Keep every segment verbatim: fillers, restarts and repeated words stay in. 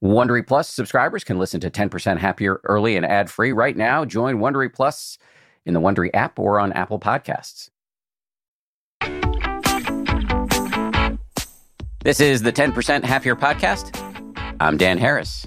Wondery Plus subscribers can listen to ten percent Happier early and ad-free right now. Join Wondery Plus in the Wondery app or on Apple Podcasts. This is the ten percent Happier podcast. I'm Dan Harris.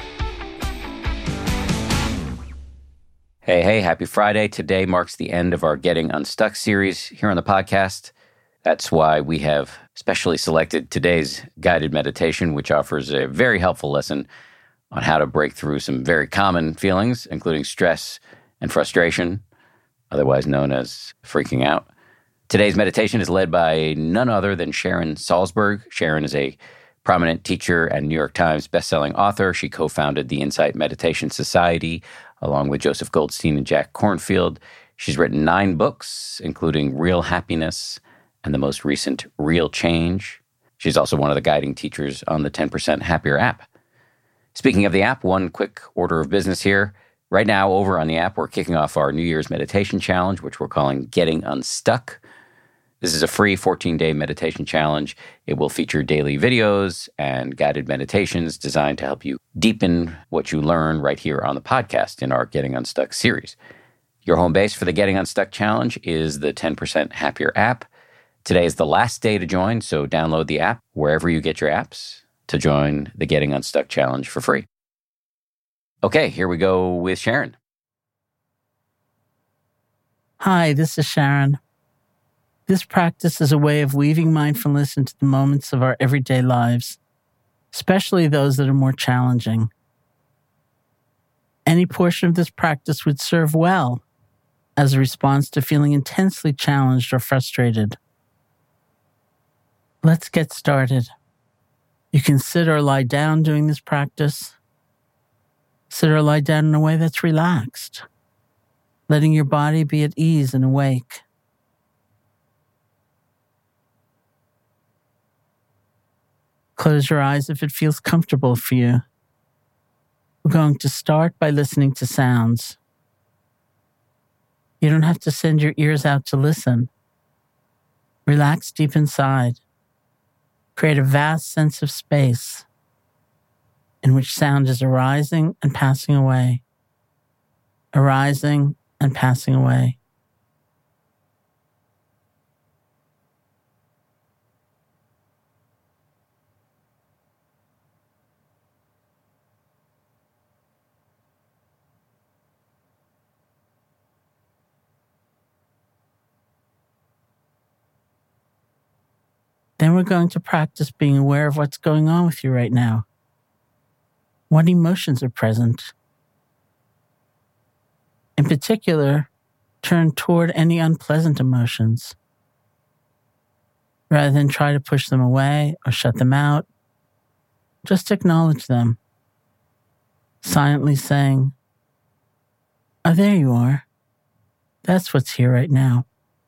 Hey, hey, happy Friday. Today marks the end of our Getting Unstuck series here on the podcast. That's why we have specially selected today's guided meditation, which offers a very helpful lesson on how to break through some very common feelings, including stress and frustration, otherwise known as freaking out. Today's meditation is led by none other than Sharon Salzberg. Sharon is a prominent teacher and New York Times bestselling author. She co-founded the Insight Meditation Society along with Joseph Goldstein and Jack Kornfield. She's written nine books, including Real Happiness and the most recent Real Change. She's also one of the guiding teachers on the ten percent Happier app. Speaking of the app, one quick order of business here. Right now, over on the app, we're kicking off our New Year's meditation challenge, which we're calling Getting Unstuck. This is a free fourteen-day meditation challenge. It will feature daily videos and guided meditations designed to help you deepen what you learn right here on the podcast in our Getting Unstuck series. Your home base for the Getting Unstuck challenge is the ten percent Happier app. Today is the last day to join, so download the app wherever you get your apps to join the Getting Unstuck challenge for free. Okay, here we go with Sharon. Hi, this is Sharon. This practice is a way of weaving mindfulness into the moments of our everyday lives, especially those that are more challenging. Any portion of this practice would serve well as a response to feeling intensely challenged or frustrated. Let's get started. You can sit or lie down doing this practice. Sit or lie down in a way that's relaxed, letting your body be at ease and awake. Close your eyes if it feels comfortable for you. We're going to start by listening to sounds. You don't have to send your ears out to listen. Relax deep inside. Create a vast sense of space in which sound is arising and passing away, arising and passing away. Then we're going to practice being aware of what's going on with you right now. What emotions are present? In particular, turn toward any unpleasant emotions. Rather than try to push them away or shut them out, just acknowledge them, silently saying, "Oh, there you are. That's what's here right now."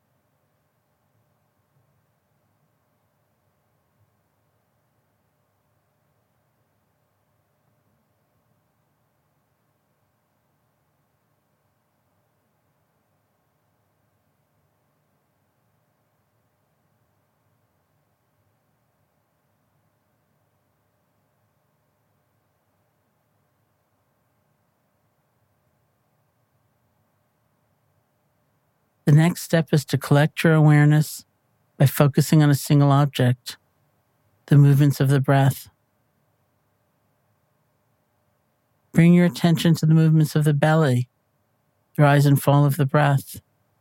The next step is to collect your awareness by focusing on a single object, the movements of the breath. Bring your attention to the movements of the belly, the rise and fall of the breath.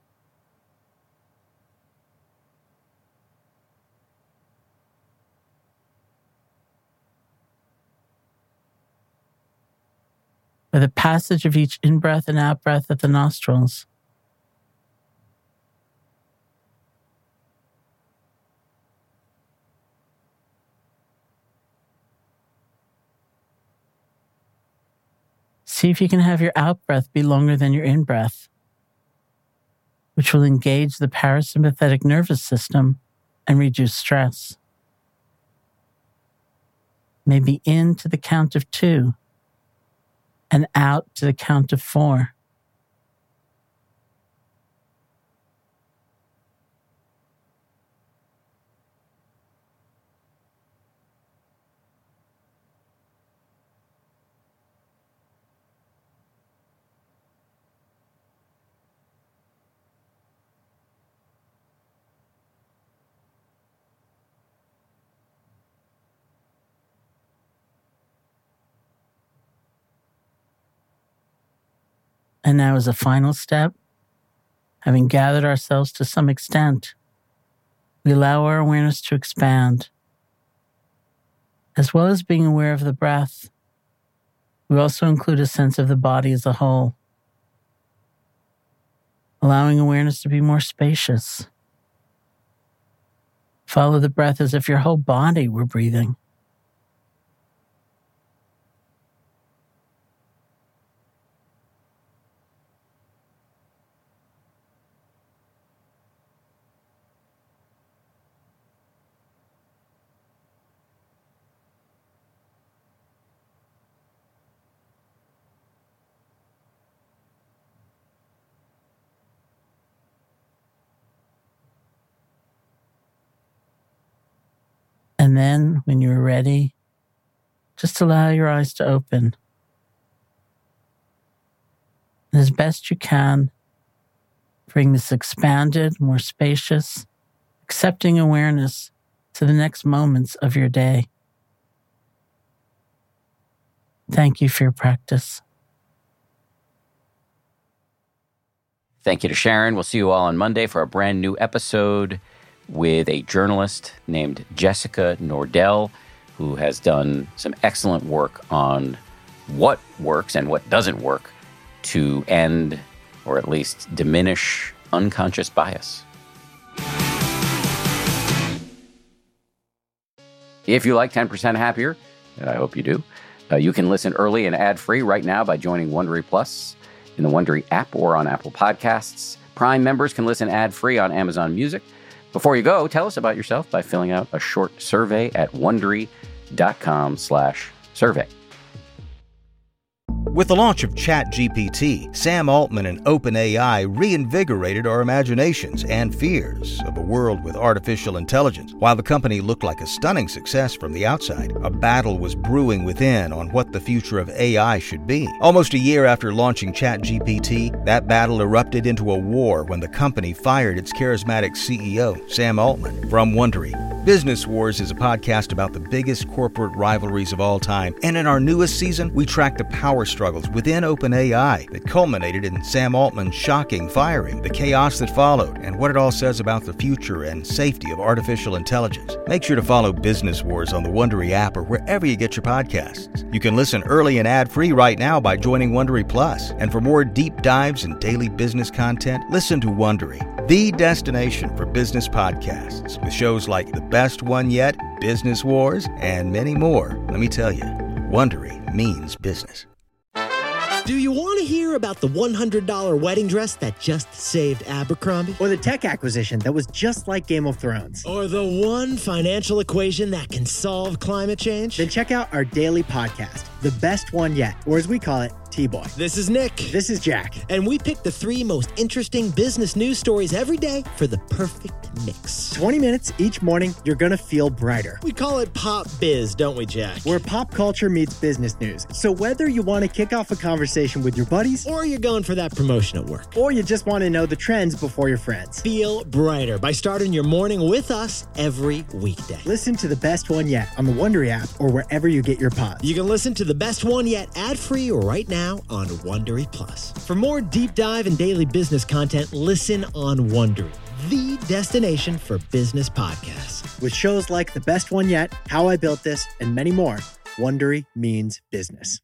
Or the passage of each in-breath and out-breath at the nostrils. See if you can have your out-breath be longer than your in-breath, which will engage the parasympathetic nervous system and reduce stress. Maybe in to the count of two and out to the count of four. And now as a final step, having gathered ourselves to some extent, we allow our awareness to expand. As well as being aware of the breath, we also include a sense of the body as a whole, allowing awareness to be more spacious. Follow the breath as if your whole body were breathing. And then, when you're ready, just allow your eyes to open. And as best you can, bring this expanded, more spacious, accepting awareness to the next moments of your day. Thank you for your practice. Thank you to Sharon. We'll see you all on Monday for a brand new episode with a journalist named Jessica Nordell, who has done some excellent work on what works and what doesn't work to end, or at least diminish, unconscious bias. If you like ten percent Happier, and I hope you do, uh, you can listen early and ad-free right now by joining Wondery Plus in the Wondery app or on Apple Podcasts. Prime members can listen ad-free on Amazon Music. Before you go, tell us about yourself by filling out a short survey at Wondery.com slash survey. With the launch of ChatGPT, Sam Altman and OpenAI reinvigorated our imaginations and fears of a world with artificial intelligence. While the company looked like a stunning success from the outside, a battle was brewing within on what the future of A I should be. Almost a year after launching ChatGPT, that battle erupted into a war when the company fired its charismatic C E O, Sam Altman. From Wondery, Business Wars is a podcast about the biggest corporate rivalries of all time, and in our newest season, we track the power struggles within OpenAI that culminated in Sam Altman's shocking firing, the chaos that followed, and what it all says about the future and safety of artificial intelligence. Make sure to follow Business Wars on the Wondery app or wherever you get your podcasts. You can listen early and ad-free right now by joining Wondery Plus. And for more deep dives and daily business content, listen to Wondery, the destination for business podcasts, with shows like The Best One Yet, Business Wars, and many more. Let me tell you, Wondery means business. Do you want to hear about the one hundred dollars wedding dress that just saved Abercrombie? Or the tech acquisition that was just like Game of Thrones? Or the one financial equation that can solve climate change? Then check out our daily podcast, The Best One Yet, or as we call it, T-Boy. This is Nick. This is Jack. And we pick the three most interesting business news stories every day for the perfect mix. twenty minutes each morning, you're going to feel brighter. We call it Pop Biz, don't we, Jack? Where pop culture meets business news. So whether you want to kick off a conversation with your buddies, or you're going for that promotion at work, or you just want to know the trends before your friends, feel brighter by starting your morning with us every weekday. Listen to The Best One Yet on the Wondery app or wherever you get your pods. You can listen to The Best One Yet ad-free right now on Wondery Plus. For more deep dive and daily business content, listen on Wondery, the destination for business podcasts. With shows like The Best One Yet, How I Built This, and many more, Wondery means business.